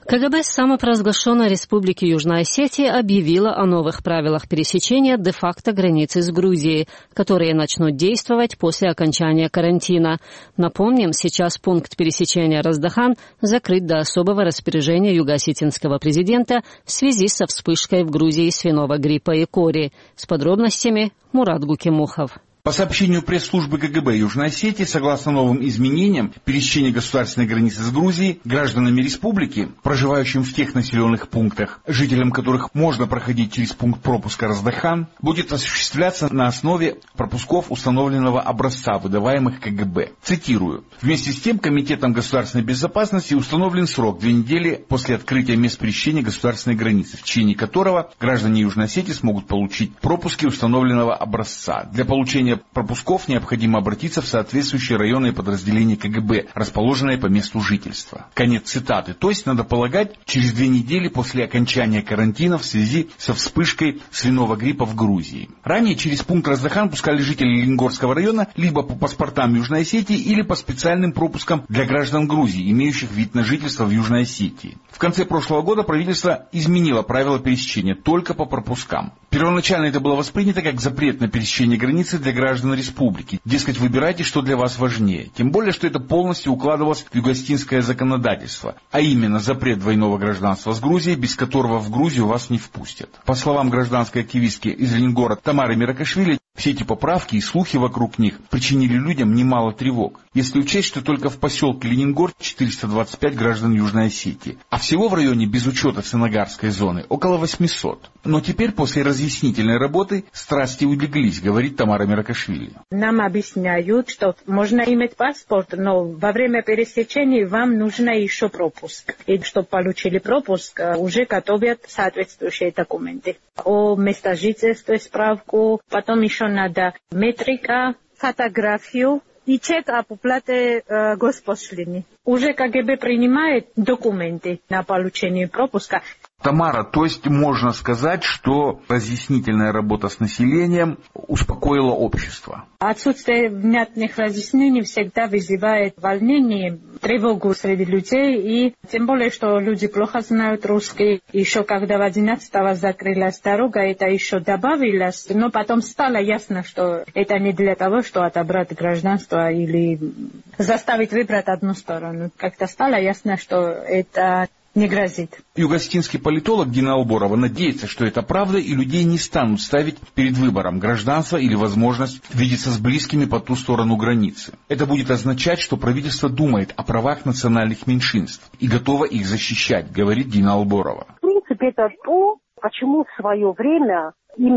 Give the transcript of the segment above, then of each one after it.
КГБ самопровозглашенной Республики Южная Осетия объявила о новых правилах пересечения де-факто границы с Грузией, которые начнут действовать после окончания карантина. Напомним, сейчас пункт пересечения Раздахан закрыт до особого распоряжения юго-осетинского президента в связи со вспышкой в Грузии свиного гриппа и кори. С подробностями Мурат Гукимухов. По сообщению пресс-службы КГБ Южной Осетии, согласно новым изменениям, пересечение государственной границы с Грузией гражданами республики, проживающим в тех населенных пунктах, жителям которых можно проходить через пункт пропуска Раздахан, будет осуществляться на основе пропусков установленного образца, выдаваемых КГБ. Цитирую. Вместе с тем, Комитетом государственной безопасности установлен срок 2 недели после открытия мест пересечения государственной границы, в течение которого граждане Южной Осетии смогут получить пропуски установленного образца. Для получения пропусков необходимо обратиться в соответствующие районные подразделения КГБ, расположенные по месту жительства. Конец цитаты. То есть, надо полагать, через 2 недели после окончания карантина в связи со вспышкой свиного гриппа в Грузии. Ранее через пункт Раздахан пускали жителей Ленгорского района либо по паспортам Южной Осетии или по специальным пропускам для граждан Грузии, имеющих вид на жительство в Южной Осетии. В конце прошлого года правительство изменило правила пересечения только по пропускам. Первоначально это было воспринято как запрет на пересечение границы для граждан республики. Дескать, выбирайте, что для вас важнее. Тем более, что это полностью укладывалось в юго-осетинское законодательство, а именно запрет двойного гражданства с Грузией, без которого в Грузию вас не впустят. По словам гражданской активистки из Ленингора Тамары Миракашвили, все эти поправки и слухи вокруг них причинили людям немало тревог. Если учесть, что только в поселке Ленингор 425 граждан Южной Осетии, а всего в районе без учета Ценогарской зоны около 800. Но теперь после разъяснительной работы страсти улеглись, говорит Тамара Миракашвили. Нам объясняют, что можно иметь паспорт, но во время пересечения вам нужно еще пропуск. И чтобы получили пропуск, уже готовят соответствующие документы. О месте жительства справку, потом еще надо метрика, фотографию и чек об уплате госпошлины. Уже КГБ принимает документы на получение пропуска. Тамара, то есть можно сказать, что разъяснительная работа с населением успокоила общество? Отсутствие внятных разъяснений всегда вызывает волнение, тревогу среди людей, и тем более, что люди плохо знают русский. Еще когда в 11-го закрылась дорога, это еще добавилось, но потом стало ясно, что это не для того, что отобрать гражданство или заставить выбрать одну сторону. Как-то стало ясно, что это не грозит. Юго-осетинский политолог Дина Алборова надеется, что это правда, и людей не станут ставить перед выбором гражданства или возможность видеться с близкими по ту сторону границы. Это будет означать, что правительство думает о правах национальных меньшинств и готово их защищать, говорит Дина Алборова. В принципе, это то, почему в свое время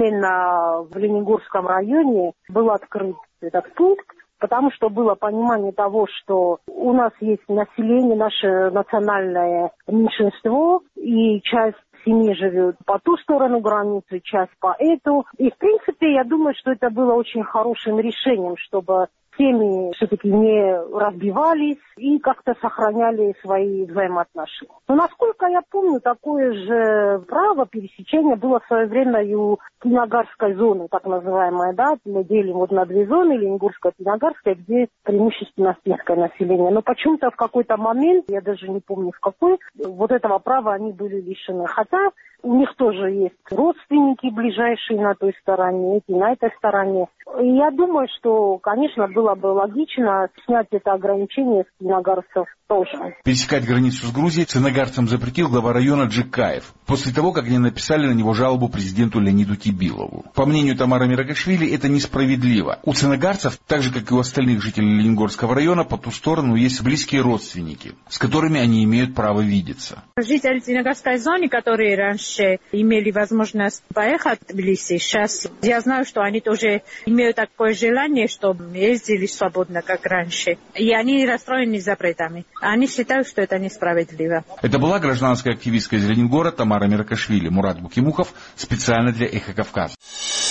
именно в Ленингорском районе был открыт этот пункт, потому что было понимание того, что у нас есть население, наше национальное меньшинство, и часть семьи живет по ту сторону границы, часть по эту. И, в принципе, я думаю, что это было очень хорошим решением, чтобы семьи все-таки не разбивались и как-то сохраняли свои взаимоотношения. Но, насколько я помню, такое же право пересечения было в свое время и у Ценогарской зоны, так называемая, да, мы делим вот на 2 зоны, Ленингорская и Ценогарская, где преимущественно осетинское население. Но почему-то в какой-то момент, я даже не помню в какой, вот этого права они были лишены. Хотя у них тоже есть родственники ближайшие на той стороне, эти на этой стороне. И я думаю, что, конечно, было бы логично снять это ограничение с ценогарцев тоже. Пересекать границу с Грузией ценогарцам запретил глава района Джикаев, после того, как они написали на него жалобу президенту Леониду Тибилову. По мнению Тамары Миракашвили, это несправедливо. У ценогарцев, так же как и у остальных жителей Ленингорского района, по ту сторону есть близкие родственники, с которыми они имеют право видеться. Жители Ценогарской зоны, которые раньше имели возможность поехать в Тбилиси, сейчас я знаю, что они тоже имеют такое желание, чтобы ездили свободно, как раньше. И они расстроены запретами. Они считают, что это несправедливо. Это была гражданская активистка из Ленингора Тамара Миракашвили. Мурат Гукимухов специально для «Эхо Кавказа».